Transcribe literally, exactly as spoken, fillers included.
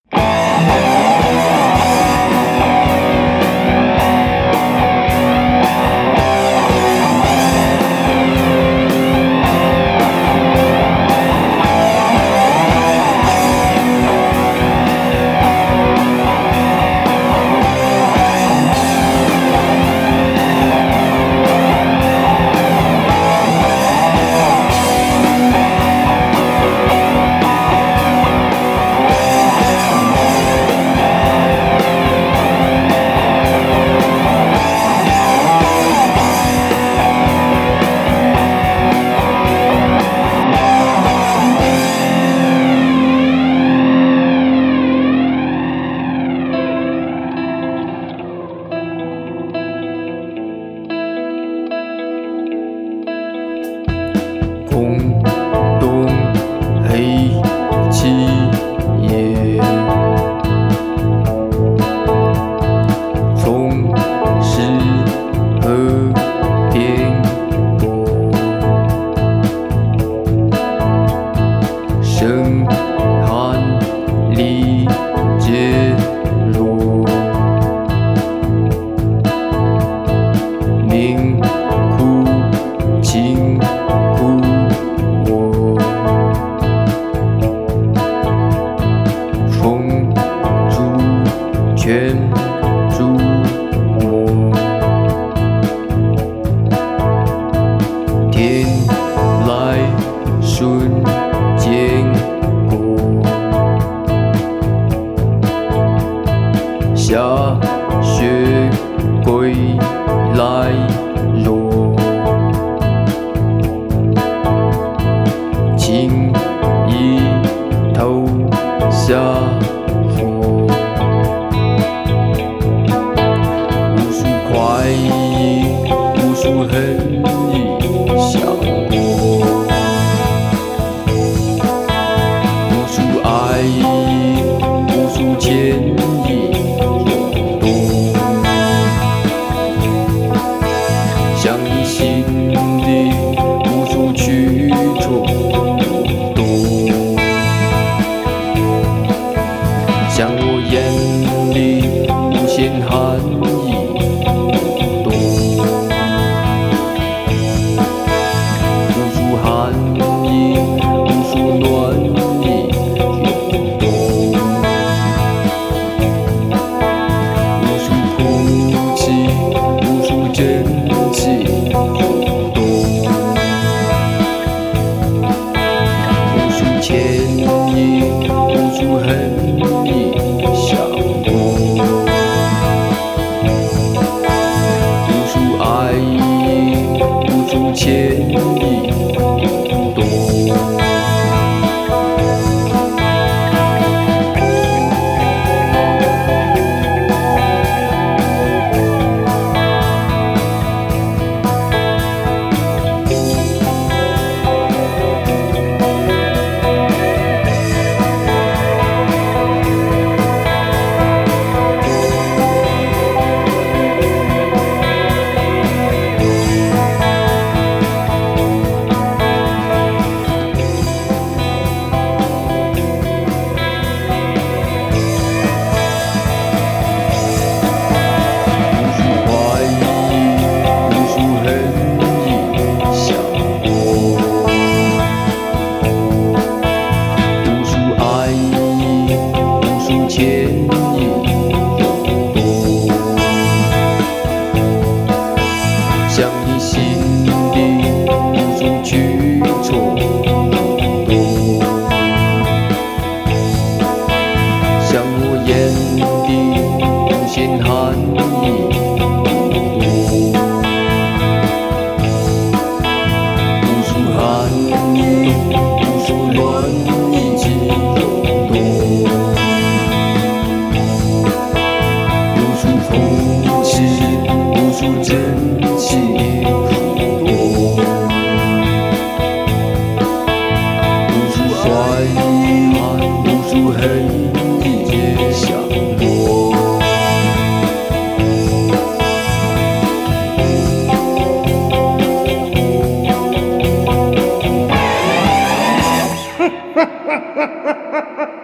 空洞黑漆夜，从事和颠簸，声汗力竭弱，命苦情苦我，风烛全烛没，天来瞬间过，下雪归来若，情意投下火，无数快意，无数恨意相过，无数爱意，无数歉意涌动，像你心底无数曲终动，像我眼里无限寒意涌动，无数寒意，无数暖意涌动，无数哭泣，无数真气涌动，无数歉意，无数恨意相过，无数爱意，无数歉意涌动。歉意涌动，像你心底无数曲终动，像我眼底无限寒意涌动，无数寒意，无数暖意涌动。空气，无数真气浮动，无数怀疑，无数恨意相落。哈哈哈哈哈哈！